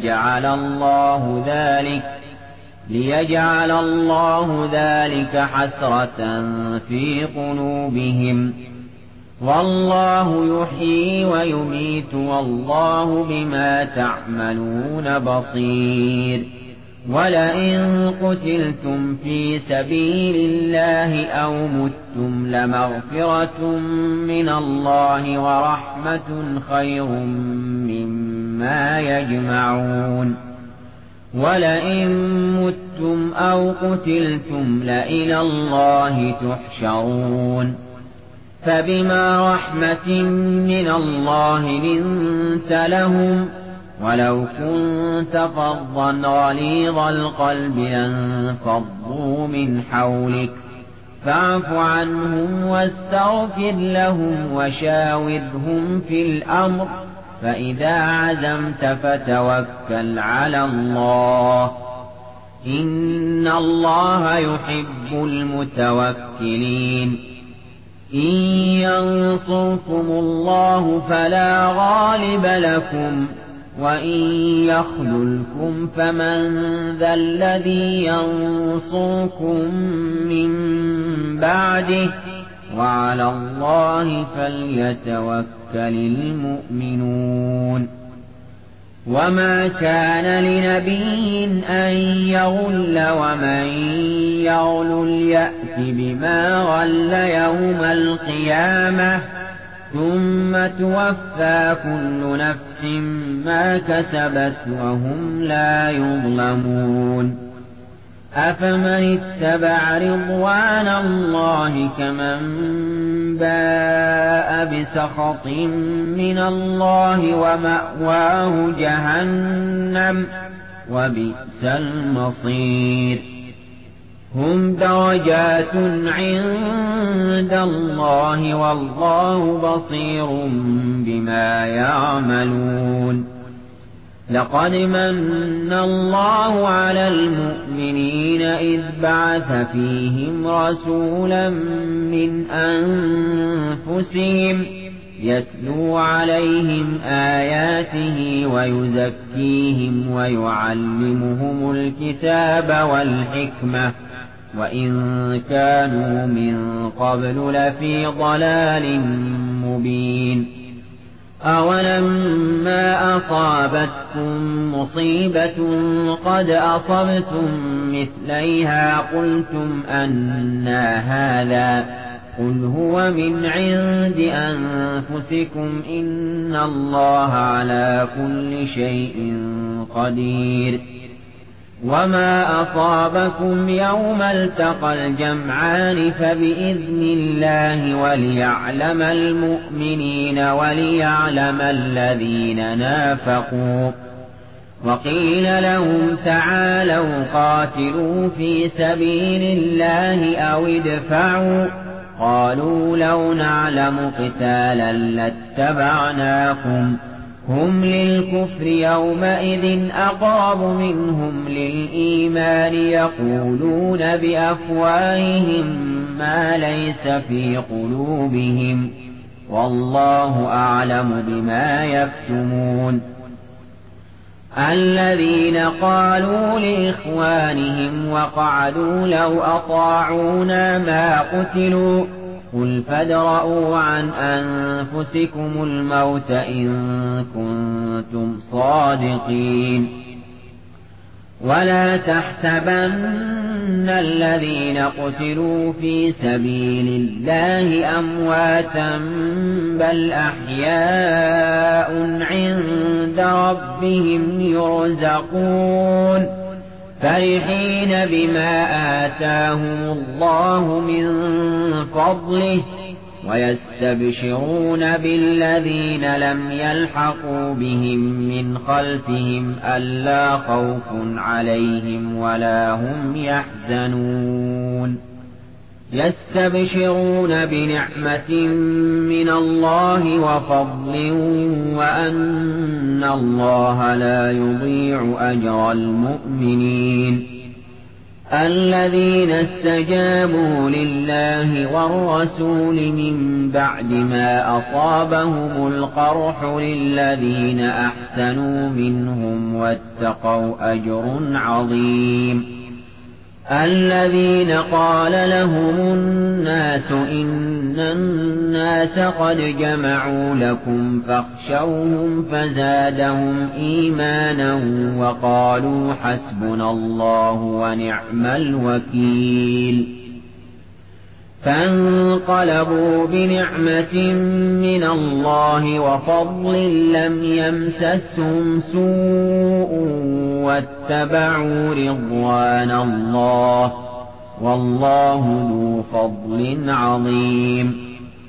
ليجعل الله ذلك حسرة في قلوبهم والله يحيي ويميت والله بما تعملون بصير ولئن قتلتم في سبيل الله أو متم لمغفرة من الله ورحمة خير مما يجمعون ولئن متم أو قتلتم لإلى الله تحشرون فبما رحمة من الله لنت لهم ولو كنت فظا غليظ القلب لانفضوا من حولك فاعف عنهم واستغفر لهم وشاورهم في الأمر فإذا عزمت فتوكل على الله إن الله يحب المتوكلين إن ينصركم الله فلا غالب لكم وإن يخذلكم فمن ذا الذي ينصركم من بعده وعلى الله فليتوكل المؤمنون وما كان لنبي أن يغل ومن يغل يأت بما غل يوم القيامة ثم توفى كل نفس ما كسبت وهم لا يظلمون أفمن اتبع رضوان الله كمن باء بسخط من الله ومأواه جهنم وبئس المصير هم درجات عند الله والله بصير بما يعملون لقد من الله على المؤمنين إذ بعث فيهم رسولا من أنفسهم يتلو عليهم آياته ويزكيهم ويعلمهم الكتاب والحكمة وإن كانوا من قبل لفي ضلال مبين أولما أصابتكم مصيبة قد أصبتم مثليها قلتم أنى هذا قل هو من عند أنفسكم إن الله على كل شيء قدير وما أصابكم يوم التقى الجمعان فبإذن الله وليعلم المؤمنين وليعلم الذين نافقوا وقيل لهم تعالوا قاتلوا في سبيل الله أو ادفعوا قالوا لو نعلم قتالا لاتبعناكم هم للكفر يومئذ أقرب منهم للإيمان يقولون بأفواههم ما ليس في قلوبهم والله أعلم بما يكتمون الذين قالوا لإخوانهم وقعدوا لو أطاعونا ما قتلوا قل فادرءوا عن أنفسكم الموت إن كنتم صادقين ولا تحسبن الذين قتلوا في سبيل الله أمواتا بل أحياء عند ربهم يرزقون فرحين بما آتاهم الله من فضله ويستبشرون بالذين لم يلحقوا بهم من خلفهم ألا خوف عليهم ولا هم يحزنون يستبشرون بنعمة من الله وفضل وأن الله لا يضيع أجر المؤمنين الذين استجابوا لله والرسول من بعد ما أصابهم القرح للذين أحسنوا منهم واتقوا أجر عظيم الذين قال لهم الناس إن الناس قد جمعوا لكم فاخشوهم فزادهم إيمانا وقالوا حسبنا الله ونعم الوكيل فانقلبوا بنعمة من الله وفضل لم يمسسهم سوء واتبعوا رضوان الله والله ذو فضل عظيم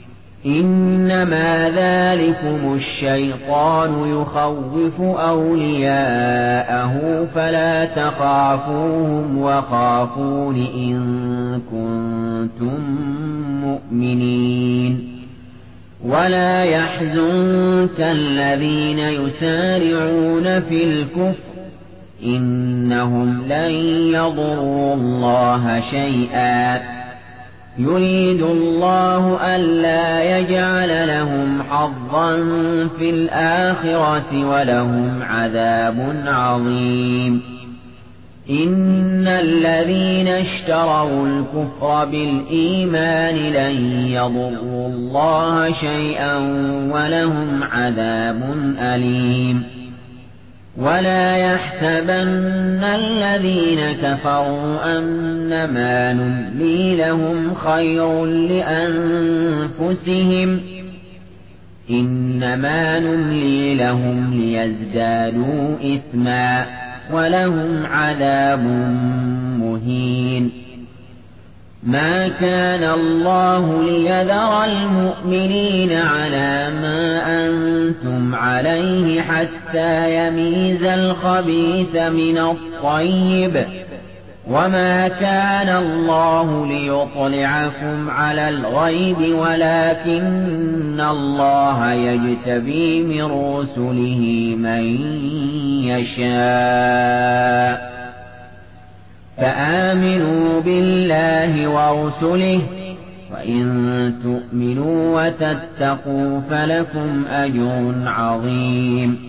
إنما ذلكم الشيطان يخوف أولياءه فلا تخافوهم وخافون إن كنتم مؤمنين ولا يحزنك الذين يسارعون في الكفر إنهم لن يضروا الله شيئا يريد الله ألا يجعل لهم حظا في الآخرة ولهم عذاب عظيم إن الذين اشتروا الكفر بالإيمان لن يضروا الله شيئا ولهم عذاب أليم ولا يحسبن الذين كفروا أنما نملي لهم خير لأنفسهم إنما نملي لهم ليزدادوا إثما ولهم عذاب مهين ما كان الله ليذر المؤمنين على ما أنتم عليه حتى يميز الخبيث من الطيب وما كان الله ليطلعكم على الغيب ولكن الله يجتبي من رسله من يشاء فآمنوا بالله ورسله وإن تؤمنوا وتتقوا فلكم أجر عظيم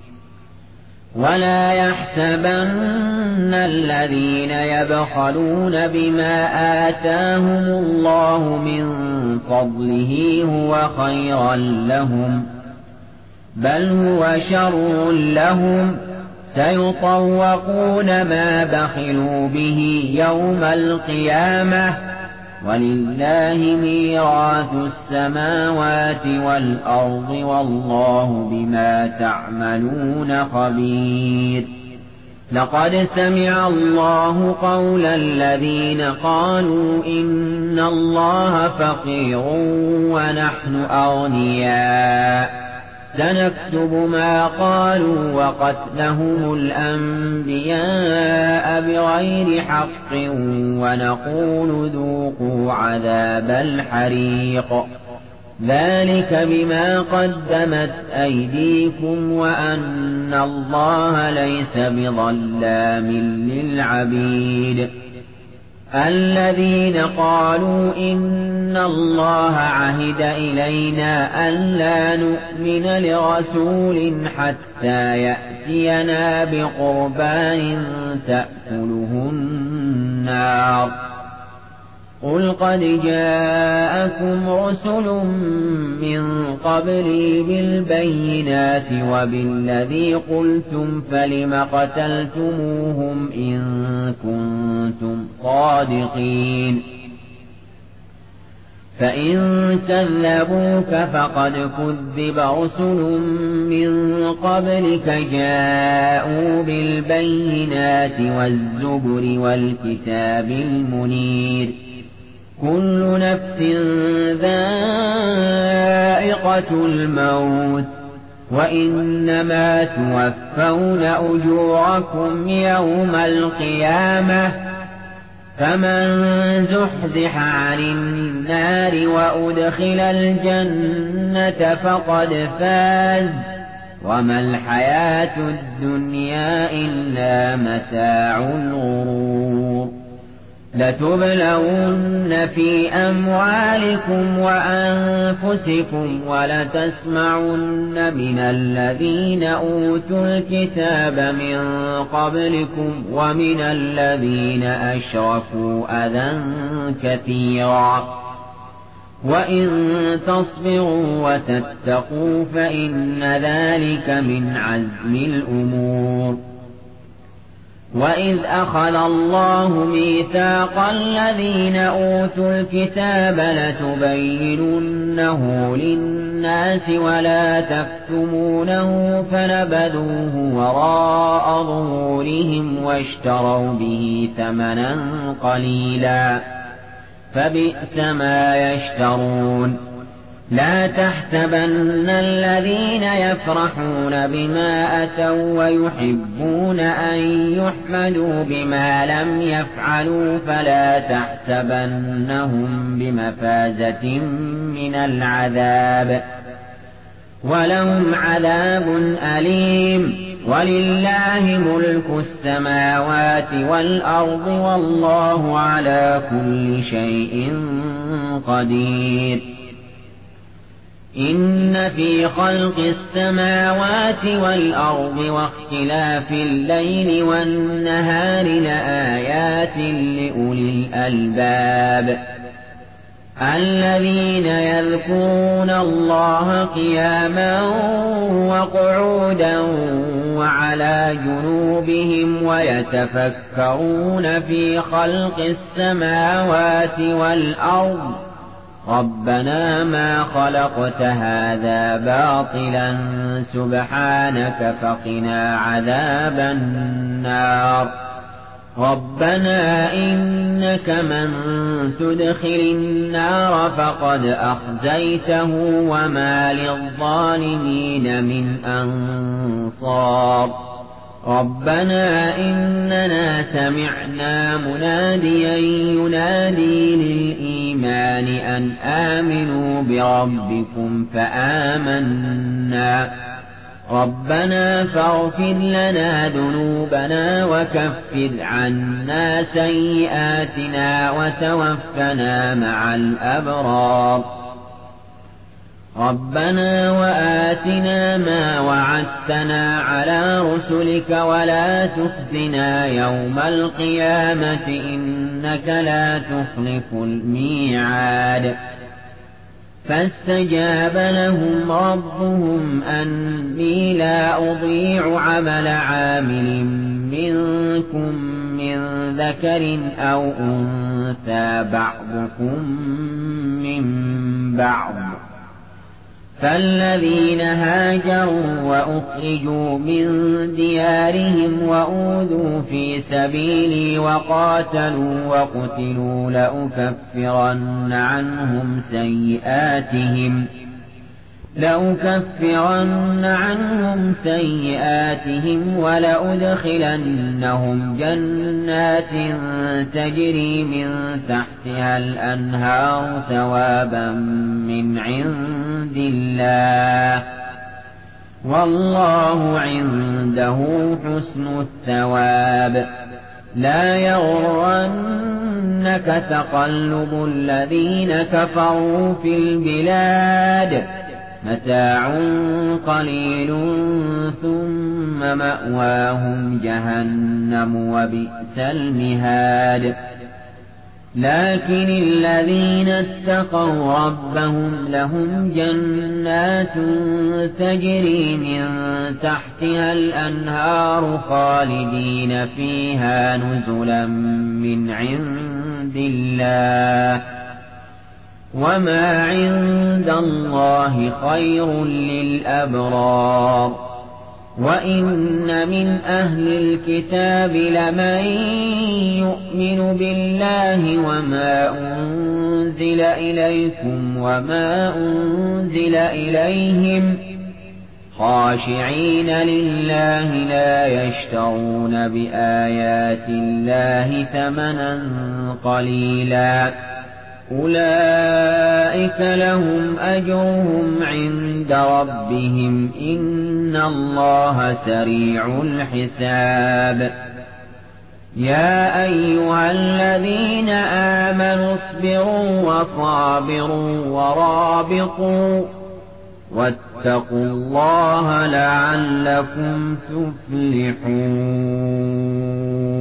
ولا يحسبن الذين يبخلون بما آتاهم الله من فضله هو خيرا لهم بل هو شر لهم سيطوقون ما بخلوا به يوم القيامة ولله ميراث السماوات والأرض والله بما تعملون خبير لقد سمع الله قول الذين قالوا إن الله فقير ونحن أغنياء سنكتب ما قالوا وقتلهم الأنبياء بغير حق ونقول ذوقوا عذاب الحريق ذلك بما قدمت أيديكم وأن الله ليس بظلام للعبيد الذين قالوا إن الله عهد إلينا ألا نؤمن لرسول حتى يأتينا بقربان تأكله النار قل قد جاءكم رسل من قبلي بالبينات وبالذي قلتم فلم قتلتموهم إن كنتم صادقين فإن كذبوك فقد كذب رسل من قبلك جاءوا بالبينات والزبر والكتاب المنير كل نفس ذائقة الموت وإنما توفون أجوركم يوم القيامة فمن زحزح عن النار وأدخل الجنة فقد فاز وما الحياة الدنيا إلا متاع الغرور لتبلون في أموالكم وأنفسكم ولتسمعن من الذين أوتوا الكتاب من قبلكم ومن الذين أشركوا أذى كثيرا وإن تصبروا وتتقوا فإن ذلك من عزم الأمور. وإذ أخذ الله ميثاق الذين أوتوا الكتاب لتبيننه للناس ولا تكتمونه فنبذوه وراء ظهورهم واشتروا به ثمنا قليلا فبئس ما يشترون. لا تحسبن الذين يفرحون بما أتوا ويحبون أن يحمدوا بما لم يفعلوا فلا تحسبنهم بمفازة من العذاب ولهم عذاب أليم. ولله ملك السماوات والأرض والله على كل شيء قدير. إن في خلق السماوات والأرض واختلاف الليل والنهار لآيات لأولي الألباب الذين يذكرون الله قياما وقعودا وعلى جنوبهم ويتفكرون في خلق السماوات والأرض ربنا ما خلقت هذا باطلا سبحانك فقنا عذاب النار. ربنا إنك من تدخل النار فقد أخزيته وما للظالمين من أنصار. ربنا إننا سمعنا مناديا ينادي للإيمان أن آمنوا بربكم فآمنا. ربنا فاغفر لنا ذنوبنا وكفر عنا سيئاتنا وتوفنا مع الأبرار. ربنا وآتنا ما وعدتنا على رسلك ولا تخزنا يوم القيامة إنك لا تخلف الميعاد. فاستجاب لهم ربهم أني لا أضيع عمل عامل منكم من ذكر أو أنثى بعضكم من بعض. فالذين هاجروا وأخرجوا من ديارهم وأوذوا في سبيلي وقاتلوا وقتلوا لأكفرن عنهم سيئاتهم ولأدخلنهم جنات تجري من تحتها الأنهار ثوابا من عند الله والله عنده حسن الثواب. لا يغرنك تقلب الذين كفروا في البلاد متاع قليل ثم مأواهم جهنم وبئس المهاد. لكن الذين اتقوا ربهم لهم جنات تجري من تحتها الأنهار خالدين فيها نزلا من عند الله وما عند الله خير للأبرار. وإن من أهل الكتاب لمن يؤمن بالله وما أنزل إليكم وما أنزل إليهم خاشعين لله لا يشترون بآيات الله ثمنا قليلا أولئك لهم أجرهم عند ربهم إن الله سريع الحساب. يا أيها الذين آمنوا اصبروا وصابروا ورابطوا واتقوا الله لعلكم تفلحون